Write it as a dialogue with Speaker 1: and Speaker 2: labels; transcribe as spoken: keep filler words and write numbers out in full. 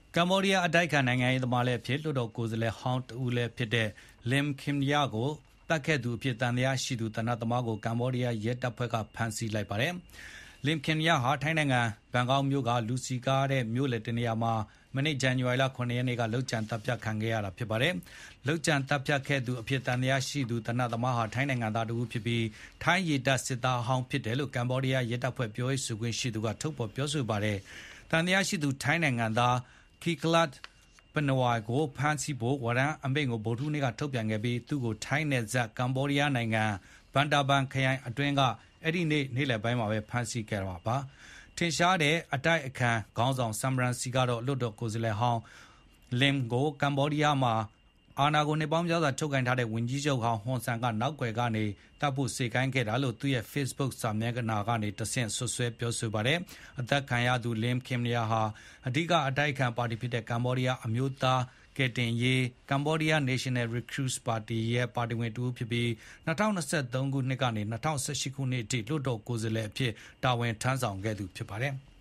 Speaker 1: ကမ္ဘောဒီးယားအတိုက်အခံနိုင်ငံရေးသမားလည်းဖြစ်လွှတ်တော်ကိုယ်စားလှယ်ဟောင်းတဦးလည်းဖြစ်တဲ့ Lim Kimya ကိုသတ်ခဲ့သူအဖြစ်သံသယရှိသူသေနတ်သမားကိုကမ္ဘောဒီးယားရဲတပ်ဖွဲ့ကဖမ်းဆီးလိုက်ပါတယ်။ Lim Kimya ဟာထိုင်းနိုင်ငံဘန်ကောက်မြို့ကလူစည်ကားတဲ့မြို့လယ်တနေရာမှာမနေ့ဇန်နဝါရီလ ၇ ရက်နေ့ကလုပ်ကြံသတ်ဖြတ်ခံခဲ့ရတာဖြစ်ပါတယ်။ လုပ်ကြံသတ်ဖြတ်ခဲ့သူအဖြစ်သံသယရှိသူသေနတ်သမားဟာထိုင်းနိုင်ငံသားတဦးဖြစ်ပြီးထိုင်းရေတပ်စစ်သားဟောင်းဖြစ်တယ်လို့ကမ္ဘောဒီးယားရဲတပ်ဖွဲ့ပြောရေးဆိုခွင့်ရှိသူကထုတ်ဖော်ပြောဆိုပါတယ်။ သံသယရှိသူထိုင်းနိုင်ငံသား Kiatlat Ponnai ကိုဖမ်းဆီးဖို့ဝရမ်းအမိန့်ကိုဗုဒ္ဓဟူးနေ့ကထုတ်ပြန်ခဲ့ပြီးသူ့ကိုထိုင်းနယ်စပ်ကမ္ဘောဒီးယားနိုင်ငံ Bantabang ခရိုင်အတွင်းကအဲဒီနေ့နေ့လယ်ပိုင်းမှာပဲဖမ်းဆီးခဲ့တာပါ။ ထင်ရှားတဲ့အတိုက်အခံခေါင်းဆောင် Sam Rainsy ကတော့လွှတ်တော်ကိုယ်စားလှယ်ဟောင်း Lim ကိုကမ္ဘောဒီးယားမှာအာဏာကိုနှစ်ပေါင်းများစွာချုပ်ကိုင်ထားတဲ့ဝန်ကြီးချုပ်ဟောင်းဟွန်ဆန်ကနောက်ကွယ်ကနေသတ်ဖို့စေခိုင်းခဲ့တာလို့သူ့ရဲ့ Facebook စာမျက်နှာကနေတဆင့်စွပ်စွဲပြောဆိုပါတယ်။ အသတ်ခံရသူ Lim Kimya ဟာအဓိကအတိုက်အခံပါတီဖြစ်တဲ့ကမ္ဘောဒီးယားအမျိုးသားကယ်တင်ရေး Cambodia National Rescue ပါတီရဲ့ပါတီဝင်တဦးဖြစ်ပြီး၂၀၂၃ ခုနှစ်ကနေ၂၀၁၈ ခုနှစ်အထိလွှတ်တော်ကိုယ်စားလှယ်အဖြစ်တာဝန်ထမ်းဆောင်ခဲ့သူဖြစ်ပါတယ်။